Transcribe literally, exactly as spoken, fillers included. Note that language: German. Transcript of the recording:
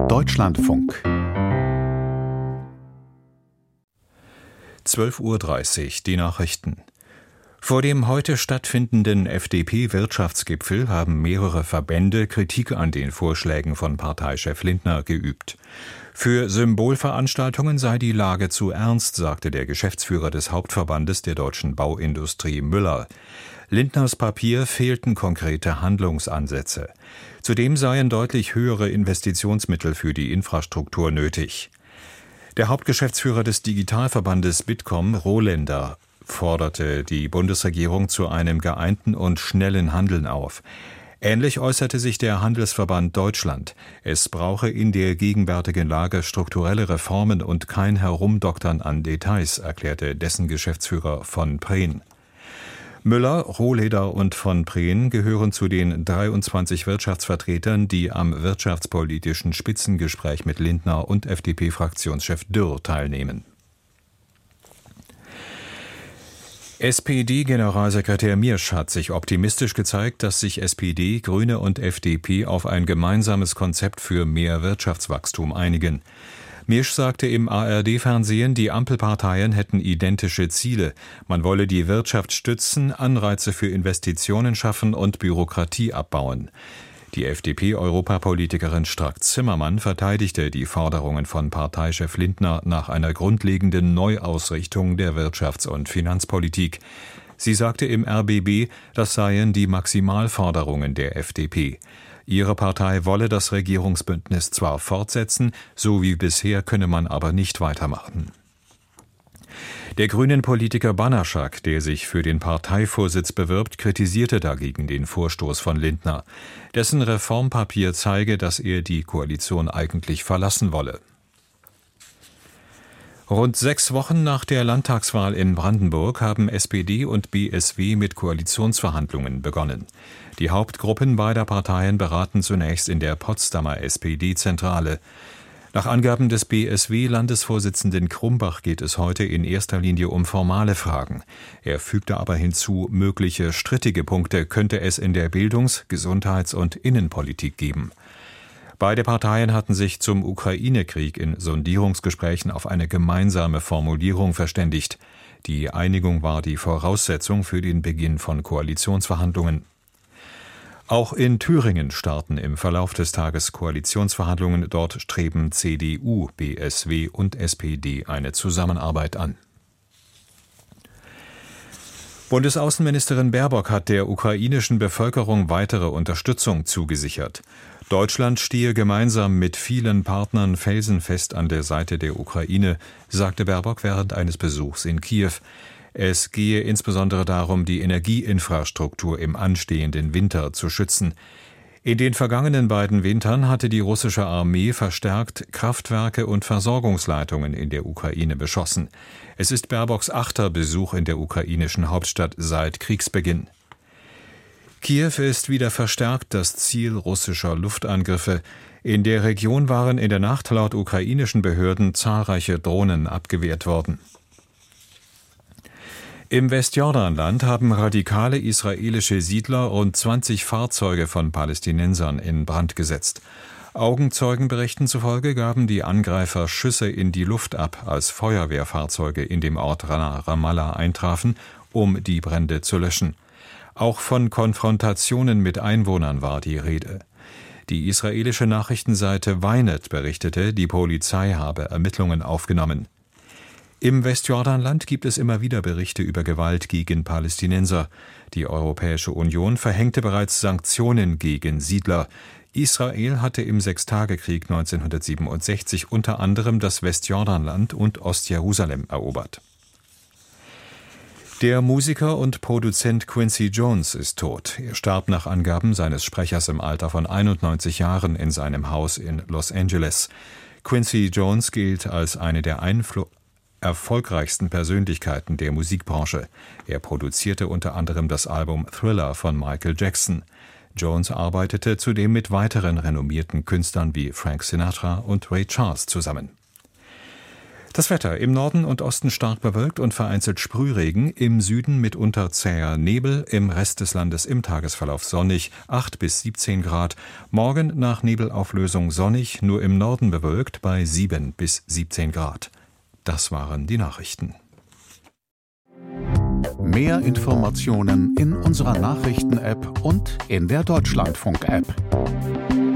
Deutschlandfunk. zwölf Uhr dreißig, die Nachrichten. Vor dem heute stattfindenden F D P-Wirtschaftsgipfel haben mehrere Verbände Kritik an den Vorschlägen von Parteichef Lindner geübt. Für Symbolveranstaltungen sei die Lage zu ernst, sagte der Geschäftsführer des Hauptverbandes der deutschen Bauindustrie Müller. Lindners Papier fehlten konkrete Handlungsansätze. Zudem seien deutlich höhere Investitionsmittel für die Infrastruktur nötig. Der Hauptgeschäftsführer des Digitalverbandes Bitkom, Rohländer, forderte die Bundesregierung zu einem geeinten und schnellen Handeln auf. Ähnlich äußerte sich der Handelsverband Deutschland. Es brauche in der gegenwärtigen Lage strukturelle Reformen und kein Herumdoktern an Details, erklärte dessen Geschäftsführer von Prehn. Müller, Rohleder und von Prehn gehören zu den dreiundzwanzig Wirtschaftsvertretern, die am wirtschaftspolitischen Spitzengespräch mit Lindner und F D P-Fraktionschef Dürr teilnehmen. S P D-Generalsekretär Miersch hat sich optimistisch gezeigt, dass sich S P D, Grüne und F D P auf ein gemeinsames Konzept für mehr Wirtschaftswachstum einigen. Miersch sagte im A R D-Fernsehen, die Ampelparteien hätten identische Ziele. Man wolle die Wirtschaft stützen, Anreize für Investitionen schaffen und Bürokratie abbauen. Die F D P-Europapolitikerin Strack-Zimmermann verteidigte die Forderungen von Parteichef Lindner nach einer grundlegenden Neuausrichtung der Wirtschafts- und Finanzpolitik. Sie sagte im R B B, das seien die Maximalforderungen der F D P. Ihre Partei wolle das Regierungsbündnis zwar fortsetzen, so wie bisher könne man aber nicht weitermachen. Der Grünen-Politiker Banaschak, der sich für den Parteivorsitz bewirbt, kritisierte dagegen den Vorstoß von Lindner. Dessen Reformpapier zeige, dass er die Koalition eigentlich verlassen wolle. Rund sechs Wochen nach der Landtagswahl in Brandenburg haben S P D und B S W mit Koalitionsverhandlungen begonnen. Die Hauptgruppen beider Parteien beraten zunächst in der Potsdamer S P D-Zentrale. Nach Angaben des B S W-Landesvorsitzenden Krumbach geht es heute in erster Linie um formale Fragen. Er fügte aber hinzu, mögliche strittige Punkte könnte es in der Bildungs-, Gesundheits- und Innenpolitik geben. Beide Parteien hatten sich zum Ukraine-Krieg in Sondierungsgesprächen auf eine gemeinsame Formulierung verständigt. Die Einigung war die Voraussetzung für den Beginn von Koalitionsverhandlungen. Auch in Thüringen starten im Verlauf des Tages Koalitionsverhandlungen. Dort streben C D U, B S W und S P D eine Zusammenarbeit an. Bundesaußenministerin Baerbock hat der ukrainischen Bevölkerung weitere Unterstützung zugesichert. Deutschland stehe gemeinsam mit vielen Partnern felsenfest an der Seite der Ukraine, sagte Baerbock während eines Besuchs in Kiew. Es gehe insbesondere darum, die Energieinfrastruktur im anstehenden Winter zu schützen. In den vergangenen beiden Wintern hatte die russische Armee verstärkt Kraftwerke und Versorgungsleitungen in der Ukraine beschossen. Es ist Baerbocks achter Besuch in der ukrainischen Hauptstadt seit Kriegsbeginn. Kiew ist wieder verstärkt das Ziel russischer Luftangriffe. In der Region waren in der Nacht laut ukrainischen Behörden zahlreiche Drohnen abgewehrt worden. Im Westjordanland haben radikale israelische Siedler rund zwanzig Fahrzeuge von Palästinensern in Brand gesetzt. Augenzeugenberichten zufolge gaben die Angreifer Schüsse in die Luft ab, als Feuerwehrfahrzeuge in dem Ort Ramallah eintrafen, um die Brände zu löschen. Auch von Konfrontationen mit Einwohnern war die Rede. Die israelische Nachrichtenseite Ynet berichtete, die Polizei habe Ermittlungen aufgenommen. Im Westjordanland gibt es immer wieder Berichte über Gewalt gegen Palästinenser. Die Europäische Union verhängte bereits Sanktionen gegen Siedler. Israel hatte im Sechstagekrieg neunzehnhundertsiebenundsechzig unter anderem das Westjordanland und Ostjerusalem erobert. Der Musiker und Produzent Quincy Jones ist tot. Er starb nach Angaben seines Sprechers im Alter von einundneunzig Jahren in seinem Haus in Los Angeles. Quincy Jones gilt als eine der Einflu- erfolgreichsten Persönlichkeiten der Musikbranche. Er produzierte unter anderem das Album Thriller von Michael Jackson. Jones arbeitete zudem mit weiteren renommierten Künstlern wie Frank Sinatra und Ray Charles zusammen. Das Wetter: im Norden und Osten stark bewölkt und vereinzelt Sprühregen, im Süden mitunter zäher Nebel, im Rest des Landes im Tagesverlauf sonnig, acht bis siebzehn Grad. Morgen nach Nebelauflösung sonnig, nur im Norden bewölkt bei sieben bis siebzehn Grad. Das waren die Nachrichten. Mehr Informationen in unserer Nachrichten-App und in der Deutschlandfunk-App.